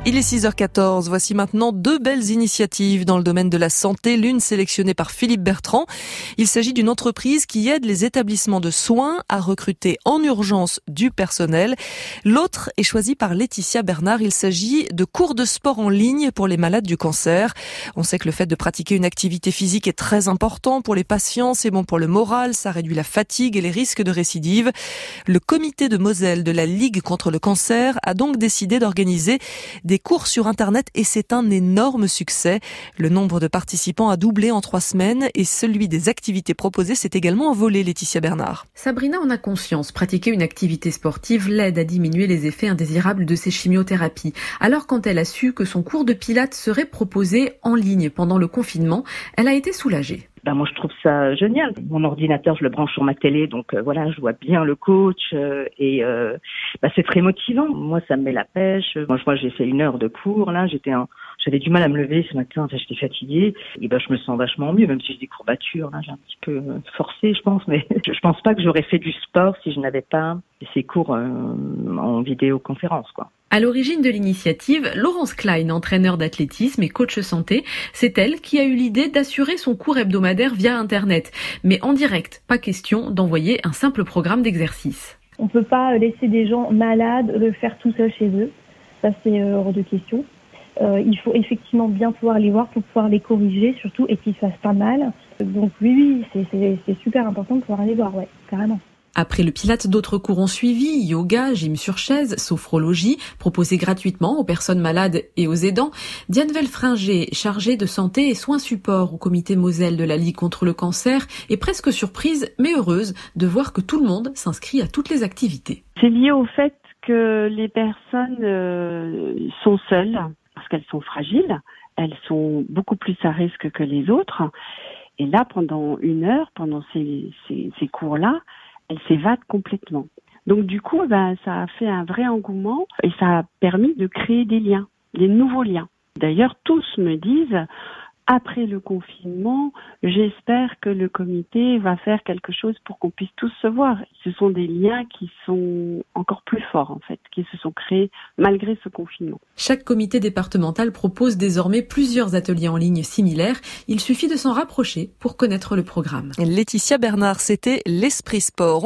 Il est 6h14. Voici maintenant deux belles initiatives dans le domaine de la santé. L'une sélectionnée par Philippe Bertrand. Il s'agit d'une entreprise qui aide les établissements de soins à recruter en urgence du personnel. L'autre est choisie par Laetitia Bernard. Il s'agit de cours de sport en ligne pour les malades du cancer. On sait que le fait de pratiquer une activité physique est très important pour les patients. C'est bon pour le moral, ça réduit la fatigue et les risques de récidive. Le comité de Moselle de la Ligue contre le cancer a donc décidé d'organiser des cours sur Internet et c'est un énorme succès. Le nombre de participants a doublé en 3 semaines et celui des activités proposées s'est également envolé, Laetitia Bernard. Sabrina en a conscience. Pratiquer une activité sportive l'aide à diminuer les effets indésirables de ses chimiothérapies. Alors quand elle a su que son cours de pilates serait proposé en ligne pendant le confinement, elle a été soulagée. Moi je trouve ça génial. Mon ordinateur, je le branche sur ma télé, donc voilà, je vois bien le coach et c'est très motivant. Moi ça me met la pêche. Moi j'ai fait 1 heure de cours là, j'avais du mal à me lever ce matin, j'étais fatiguée et je me sens vachement mieux, même si j'ai des courbatures là, j'ai un petit peu forcé je pense, mais je pense pas que j'aurais fait du sport si je n'avais pas ces cours en vidéoconférence quoi. À l'origine de l'initiative, Laurence Klein, entraîneur d'athlétisme et coach santé, c'est elle qui a eu l'idée d'assurer son cours hebdomadaire via Internet. Mais en direct, pas question d'envoyer un simple programme d'exercice. On ne peut pas laisser des gens malades le faire tout seuls chez eux. Ça, c'est hors de question. Il faut effectivement bien pouvoir les voir pour pouvoir les corriger, surtout, et qu'ils ne fassent pas mal. Donc oui, c'est super important de pouvoir les voir, ouais, carrément. Après le Pilates, d'autres cours ont suivi, yoga, gym sur chaise, sophrologie, proposés gratuitement aux personnes malades et aux aidants. Diane Velfringer, chargée de santé et soins support au comité Moselle de la Ligue contre le cancer, est presque surprise, mais heureuse, de voir que tout le monde s'inscrit à toutes les activités. C'est lié au fait que les personnes sont seules, parce qu'elles sont fragiles, elles sont beaucoup plus à risque que les autres. Et là, pendant 1 heure, pendant ces cours-là, elle s'évade complètement. Donc du coup, ça a fait un vrai engouement et ça a permis de créer des liens, des nouveaux liens. D'ailleurs, tous me disent, après le confinement, j'espère que le comité va faire quelque chose pour qu'on puisse tous se voir. Ce sont des liens qui sont encore plus forts, en fait, qui se sont créés malgré ce confinement. Chaque comité départemental propose désormais plusieurs ateliers en ligne similaires. Il suffit de s'en rapprocher pour connaître le programme. Laetitia Bernard, c'était l'Esprit Sport.